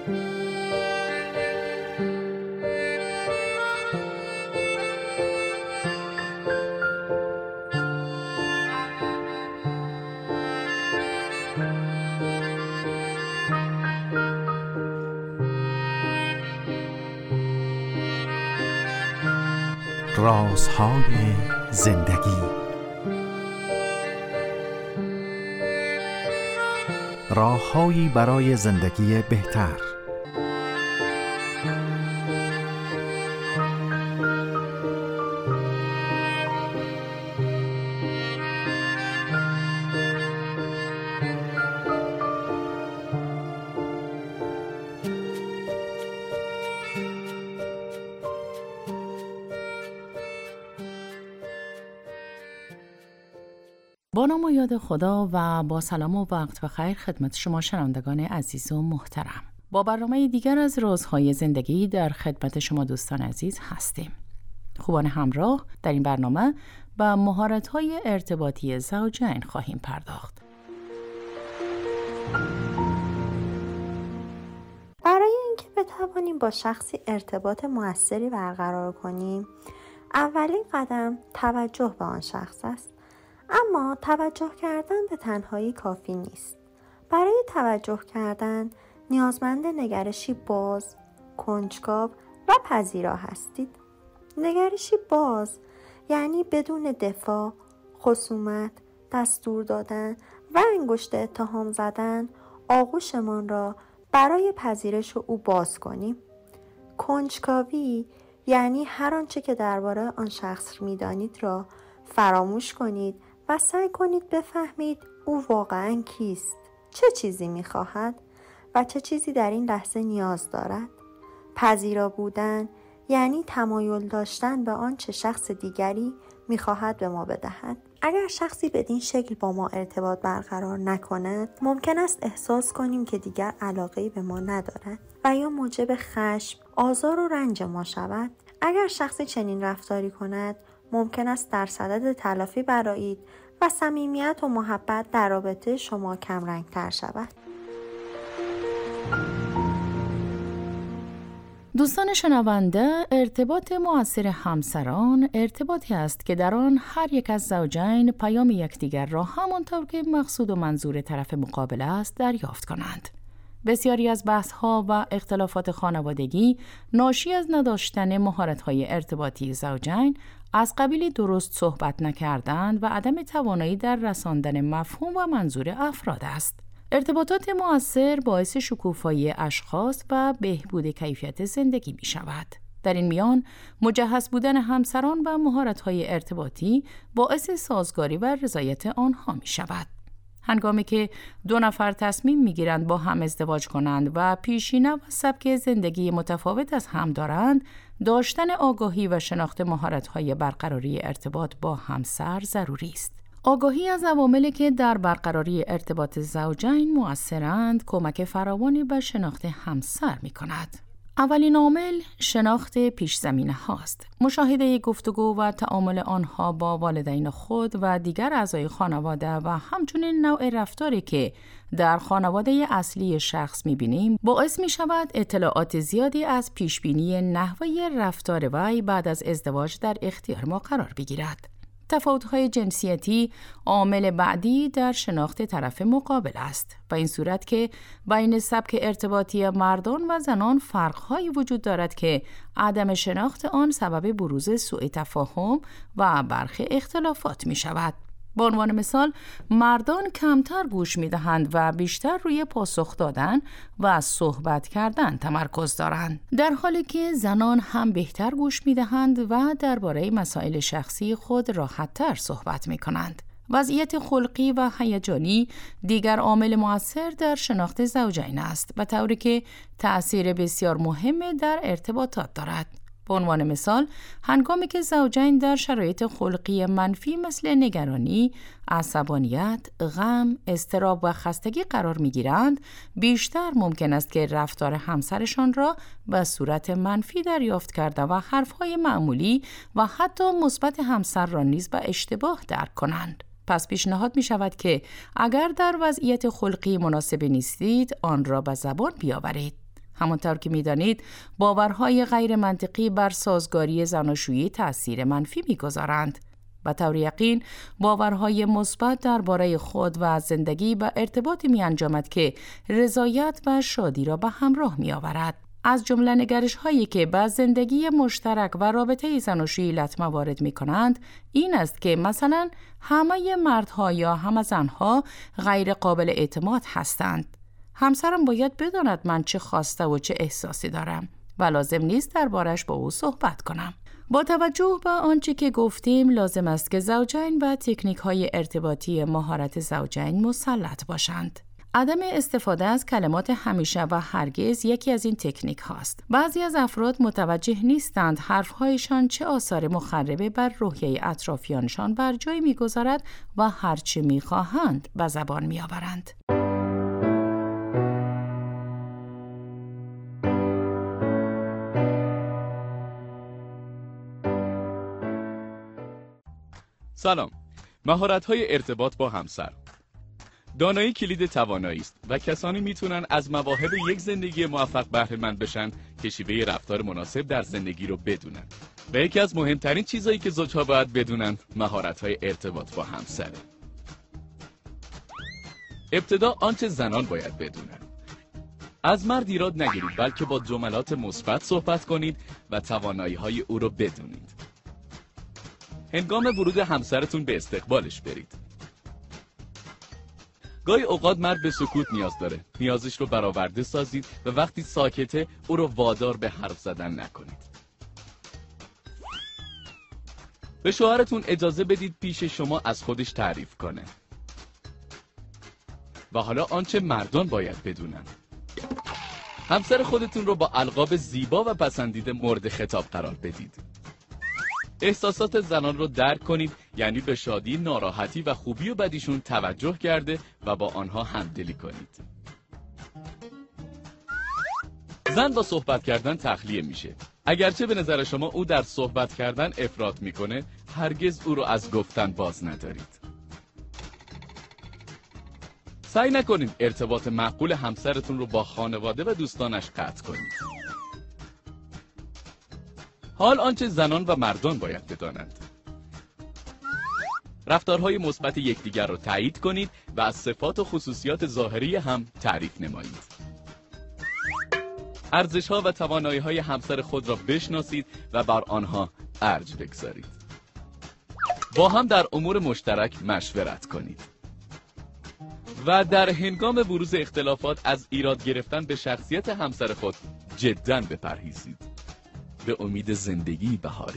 رازهای زندگی، راههایی برای زندگی بهتر. با نام و یاد خدا و با سلام و وقت بخیر خدمت شما شنوندگان عزیز و محترم. با برنامه دیگر از رازهای زندگی در خدمت شما دوستان عزیز هستیم. خوبان همراه در این برنامه به مهارت‌های ارتباطی زوجین خواهیم پرداخت. برای اینکه بتوانیم با شخصی ارتباط مؤثری برقرار کنیم، اولین قدم توجه به آن شخص است. اما توجه کردن به تنهایی کافی نیست. برای توجه کردن نیازمند نگرشی باز، کنجکاو و پذیرا هستید. نگرشی باز یعنی بدون دفاع، خصومت، دستور دادن و انگشت اتهام زدن آغوشمان را برای پذیرش او باز کنیم. کنجکاوی یعنی هر آنچه که درباره آن شخص می‌دانید را فراموش کنید و سعی کنید بفهمید او واقعاً کیست، چه چیزی می‌خواهد و چه چیزی در این لحظه نیاز دارد. پذیرا بودن یعنی تمایل داشتن به آنچه شخص دیگری می‌خواهد به ما بدهد. اگر شخصی بدین شکل با ما ارتباط برقرار نکند، ممکن است احساس کنیم که دیگر علاقه‌ای به ما ندارد و یا موجب خشم، آزار و رنج ما شود. اگر شخصی چنین رفتاری کند، ممکن است در صدد تلافی برآیید و صمیمیت و محبت در رابطه شما کمرنگ‌تر شود. دوستان شنونده، ارتباط مؤثر همسران ارتباطی است که در آن هر یک از زوجین پیام یکدیگر را همانطور که مقصود و منظور طرف مقابل است دریافت کنند. بسیاری از بحث‌ها و اختلافات خانوادگی ناشی از نداشتن مهارت‌های ارتباطی زوجین از قبیل درست صحبت نکردن و عدم توانایی در رساندن مفهوم و منظور افراد است. ارتباطات مؤثر باعث شکوفایی اشخاص و بهبود کیفیت زندگی می شود. در این میان مجهز بودن همسران و مهارت‌های ارتباطی باعث سازگاری و رضایت آنها می شود. هنگامی که دو نفر تصمیم می‌گیرند با هم ازدواج کنند و پیشینه و سبک زندگی متفاوت از هم دارند، داشتن آگاهی و شناخت مهارت‌های برقراری ارتباط با همسر ضروری است. آگاهی از عواملی که در برقراری ارتباط زوجین مؤثرند، کمک فراوانی به شناخت همسر می‌کند. اولین عامل شناخت پیش زمینه هاست. مشاهده گفتگو و تعامل آنها با والدین خود و دیگر اعضای خانواده و همچنین نوع رفتاری که در خانواده اصلی شخص می‌بینیم باعث می‌شود اطلاعات زیادی از پیشبینی نحوه رفتار وی بعد از ازدواج در اختیار ما قرار بگیرد. تفاوت‌های جنسیتی عامل بعدی در شناخت طرف مقابل است. به این صورت که بین سبک ارتباطی مردان و زنان فرق‌هایی وجود دارد که عدم شناخت آن سبب بروز سوء تفاهم و برخی اختلافات می‌شود. به عنوان مثال، مردان کمتر گوش می‌دهند و بیشتر روی پاسخ دادن و صحبت کردن تمرکز دارند، در حالی که زنان هم بهتر گوش می‌دهند و درباره مسائل شخصی خود راحت‌تر صحبت می‌کنند. وضعیت خلقی و هیجانی دیگر عامل مؤثر در شناخت زوجین است، به طوری که تأثیر بسیار مهم در ارتباطات دارد. به عنوان مثال، هنگامی که زوجین در شرایط خلقی منفی مثل نگرانی، عصبانیت، غم، اضطراب و خستگی قرار می‌گیرند، بیشتر ممکن است که رفتار همسرشان را به صورت منفی دریافت کرده و حرف‌های معمولی و حتی مثبت همسر را نیز به اشتباه درک کنند. پس پیشنهاد می شود که اگر در وضعیت خلقی مناسب نیستید، آن را به زبان بیاورید. همانطور که می‌دانید، باورهای غیر منطقی بر سازگاری زناشویی تأثیر منفی می‌گذارند. به طور یقین، باورهای مثبت درباره خود و زندگی به ارتباطی می‌انجامد که رضایت و شادی را به همراه می‌آورد. از جمله نگرش‌هایی که به زندگی مشترک و رابطه زناشویی لطمه وارد می‌کنند، این است که مثلا همه مردها یا همه زنها غیر قابل اعتماد هستند. همسرم باید بداند من چه خواسته و چه احساسی دارم و لازم نیست دربارش با او صحبت کنم. با توجه به آنچه که گفتیم، لازم است که زوجین به تکنیک‌های ارتباطی مهارت زوجین مسلط باشند. عدم استفاده از کلمات همیشه و هرگز یکی از این تکنیک هاست. بعضی از افراد متوجه نیستند حرفهایشان چه آثار مخربی بر روحیه اطرافیانشان بر جای می‌گذارد و هرچه می‌خواهند به زبان می‌آورند. سلام. مهارت‌های ارتباط با همسر. دانایی کلید توانایی است و کسانی میتونن از مواهب یک زندگی موفق بهره مند بشن که شیوه رفتار مناسب در زندگی رو بدونن. و یکی از مهمترین چیزایی که زوجها باید بدونن مهارت‌های ارتباط با همسره. ابتدا آنچه زنان باید بدونن. از مرد ایراد نگیرید، بلکه با جملات مثبت صحبت کنید و توانایی‌های او رو بدونید. هنگام ورود همسرتون به استقبالش برید. گاهی اوقات مرد به سکوت نیاز داره. نیازش رو برآورده سازید و وقتی ساکته او رو وادار به حرف زدن نکنید. به شوهرتون اجازه بدید پیش شما از خودش تعریف کنه. و حالا آنچه مردان باید بدونن. همسر خودتون رو با القاب زیبا و پسندیده مورد خطاب قرار بدید. احساسات زنان رو درک کنید، یعنی به شادی، ناراحتی و خوبی و بدیشون توجه کرده و با آنها همدلی کنید. زن با صحبت کردن تخلیه میشه. اگرچه به نظر شما او در صحبت کردن افراط میکنه، هرگز او رو از گفتن باز ندارید. سعی نکنید ارتباط معقول همسرتون رو با خانواده و دوستانش قطع کنید. حال آنچه زنان و مردان باید بدانند. رفتارهای مثبت یکدیگر را تایید کنید و از صفات و خصوصیات ظاهری هم تعریف نمایید. ارزش‌ها و توانایی‌های همسر خود را بشناسید و بر آنها ارج بگذارید. با هم در امور مشترک مشورت کنید. و در هنگام بروز اختلافات از ایراد گرفتن به شخصیت همسر خود جداً بپرهیزید. به امید زندگی بهاری.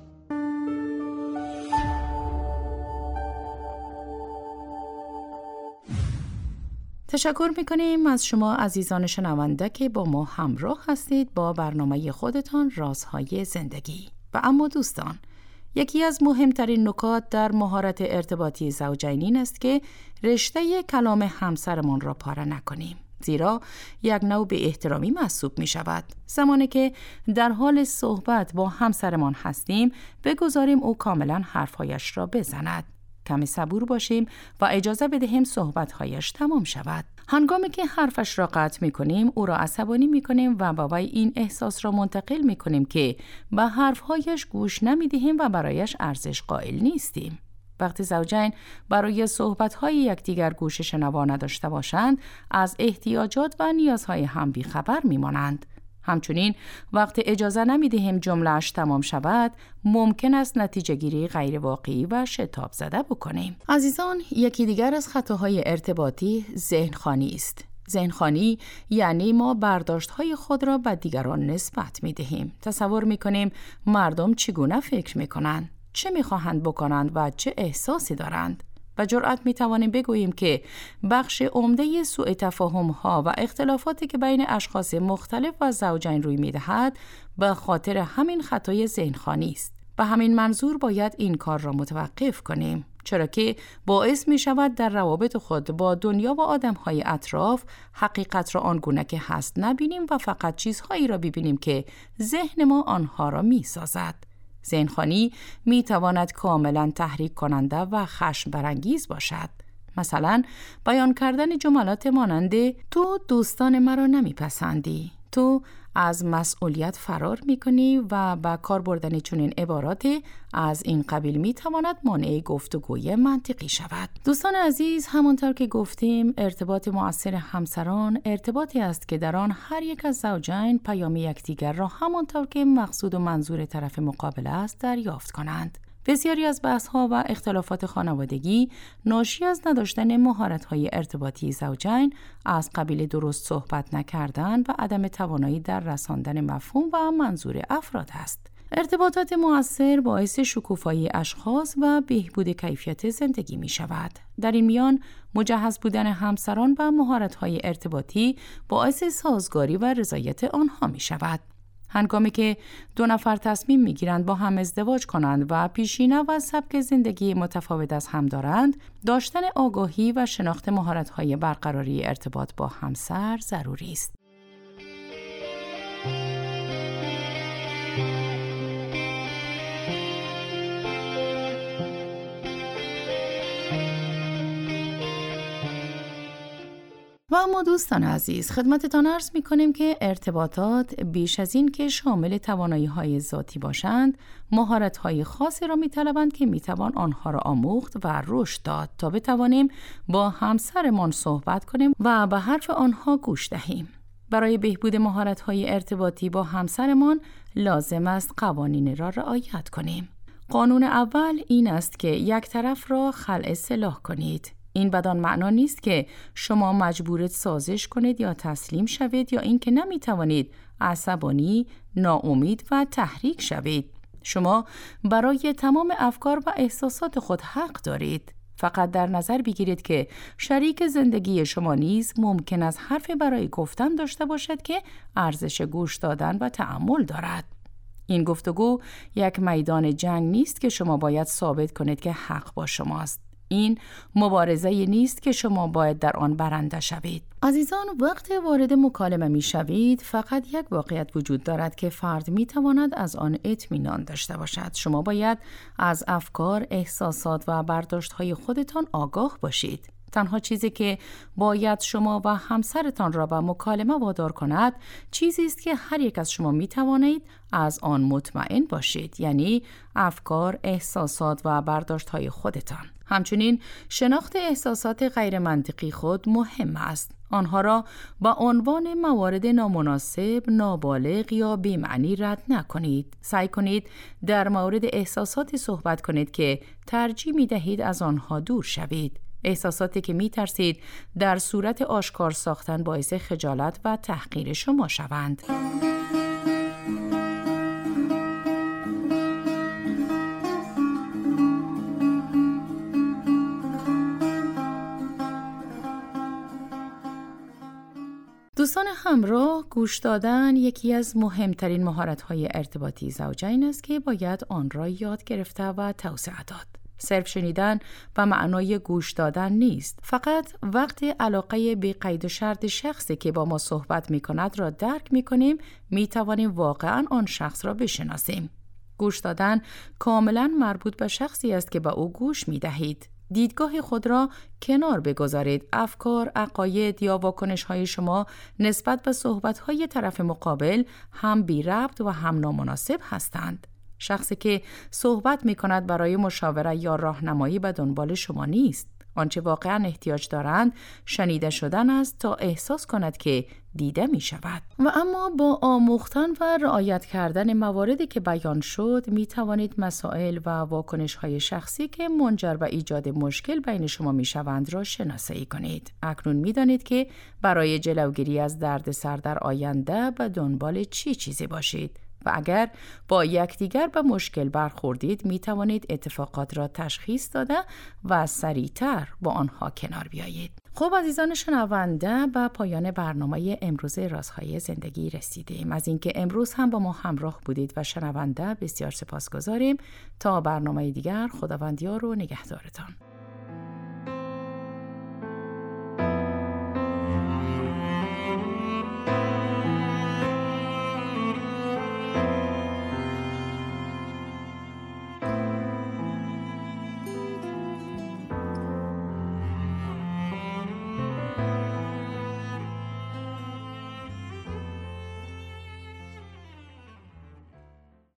تشکر می‌کنیم از شما عزیزان شنونده که با ما همراه هستید با برنامه خودتان رازهای زندگی. و اما دوستان، یکی از مهمترین نکات در مهارت ارتباطی زوجین این است که رشته کلام همسرمان را پاره نکنیم. زیرا یک نوع به احترامی محسوب می شود. زمانی که در حال صحبت با همسرمان هستیم، بگذاریم او کاملا حرفهایش را بزند. کمی صبور باشیم و اجازه بدهیم صحبتهایش تمام شود. هنگامی که حرفش را قطع می کنیم، او را عصبانی می کنیم و با وی این احساس را منتقل می کنیم که به حرفهایش گوش نمی دهیم و برایش ارزش قائل نیستیم. وقتی زوجین برای صحبت‌های یکدیگر گوش شنوا نداشته باشند، از احتیاجات و نیازهای هم بی‌خبر می‌مانند. همچنین وقتی اجازه نمی‌دهیم جمله‌اش تمام شود، ممکن است نتیجه‌گیری غیر واقعی و شتاب زده بکنیم. عزیزان، یکی دیگر از خطاهای ارتباطی ذهن‌خوانی است. ذهن‌خوانی یعنی ما برداشت‌های خود را به دیگران نسبت می‌دهیم. تصور می‌کنیم مردم چگونه فکر می‌کنند، چه می‌خواهند بکنند و چه احساسی دارند. و جرأت می‌توانیم بگوییم که بخش عمده سوء تفاهم‌ها و اختلافاتی که بین اشخاص مختلف و زوجین روی می‌دهد به خاطر همین خطای ذهن‌خوانی است. به همین منظور باید این کار را متوقف کنیم، چرا که باعث می‌شود در روابط خود با دنیا و آدم‌های اطراف حقیقت را آنگونه که هست نبینیم و فقط چیزهایی را ببینیم که ذهن ما آنها را می‌سازد. ذهن‌خوانی می‌تواند کاملاً تحریک کننده و خشم برانگیز باشد. مثلا بیان کردن جملات مانند تو دوستان مرا نمیپسندی، تو از مسئولیت فرار میکنی و با کار بردن چنین عباراتی از این قبیل میتواند مانع گفتگوی منطقی شود. دوستان عزیز، همانطور که گفتیم ارتباط مؤثر همسران ارتباطی است که در آن هر یک از زوجین پیام یکدیگر را همانطور که مقصود و منظور طرف مقابل است دریافت کنند. بسیاری از بحث‌ها و اختلافات خانوادگی ناشی از نداشتن مهارت‌های ارتباطی زوجین از قبیل درست صحبت نکردن و عدم توانایی در رساندن مفهوم و منظور افراد است. ارتباطات مؤثر باعث شکوفایی اشخاص و بهبود کیفیت زندگی می شود. در این میان مجهز بودن همسران و مهارت‌های ارتباطی باعث سازگاری و رضایت آنها می شود. هنگامی که دو نفر تصمیم میگیرند با هم ازدواج کنند و پیشینه و سبک زندگی متفاوت از هم دارند، داشتن آگاهی و شناخت مهارت‌های برقراری ارتباط با همسر ضروری است. و اما دوستان عزیز، خدمتتان عرض می کنیم که ارتباطات بیش از این که شامل توانایی‌های ذاتی باشند، مهارت‌های خاصی را می‌طلبند که می‌توان آنها را آموخت و رشد داد تا بتوانیم با همسرمان صحبت کنیم و به حرف آنها گوش دهیم. برای بهبود مهارت‌های ارتباطی با همسرمان لازم است قوانین را رعایت کنیم. قانون اول این است که یک طرف را خلع سلاح کنید. این بدان معنا نیست که شما مجبورید سازش کنید یا تسلیم شوید یا اینکه نمیتوانید عصبانی، ناامید و تحریک شوید. شما برای تمام افکار و احساسات خود حق دارید. فقط در نظر بگیرید که شریک زندگی شما نیز ممکن است حرفی برای گفتن داشته باشد که ارزش گوش دادن و تأمل دارد. این گفتگو یک میدان جنگ نیست که شما باید ثابت کنید که حق با شماست. این مبارزه نیست که شما باید در آن برنده شوید. عزیزان، وقتی وارد مکالمه می شوید فقط یک واقعیت وجود دارد که فرد می تواند از آن اطمینان داشته باشد. شما باید از افکار، احساسات و برداشت‌های خودتان آگاه باشید. تنها چیزی که باید شما و همسرتان را به مکالمه وادار کند چیزی است که هر یک از شما می توانید از آن مطمئن باشید، یعنی افکار، احساسات و برداشت‌های خودتان. همچنین شناخت احساسات غیر منطقی خود مهم است. آنها را با عنوان موارد نامناسب، نابالغ یا بی‌معنی رد نکنید. سعی کنید در مورد احساساتی صحبت کنید که ترجیح می‌دهید از آنها دور شوید. احساساتی که می‌ترسید در صورت آشکار ساختن باعث خجالت و تحقیر شما شوند. دوستان همراه، گوش دادن یکی از مهمترین مهارت‌های ارتباطی زوجین است که باید آن را یاد گرفته و توسعه داد. صرف شنیدن و معنای گوش دادن نیست. فقط وقتی علاقه بی قید و شرط شخصی که با ما صحبت می‌کند را درک می‌کنیم، می‌توانیم واقعاً آن شخص را بشناسیم. گوش دادن کاملاً مربوط به شخصی است که به او گوش می‌دهید. دیدگاه خود را کنار بگذارید. افکار، عقاید یا واکنش‌های شما نسبت به صحبت‌های طرف مقابل هم بی ربط و هم نامناسب هستند. شخصی که صحبت می‌کند برای مشاوره یا راهنمایی به دنبال شما نیست. آنچه واقعاً احتیاج دارند شنیده شدن است تا احساس کند که دیده می شود. و اما با آموختن و رعایت کردن مواردی که بیان شد می توانید مسائل و واکنش های شخصی که منجر به ایجاد مشکل بین شما می شوند را شناسایی کنید. اکنون می دانید که برای جلوگیری از دردسر در آینده به دنبال چیزی باشید. و اگر با یکدیگر به مشکل برخوردید می توانید اتفاقات را تشخیص داده و سریعتر با آنها کنار بیایید. خب عزیزان شنونده، به پایان برنامه امروز رازهای زندگی رسیدیم. از اینکه امروز هم با ما همراه بودید و شنونده بسیار سپاسگزاریم. تا برنامه دیگر، خداوند یار و نگهدارتان.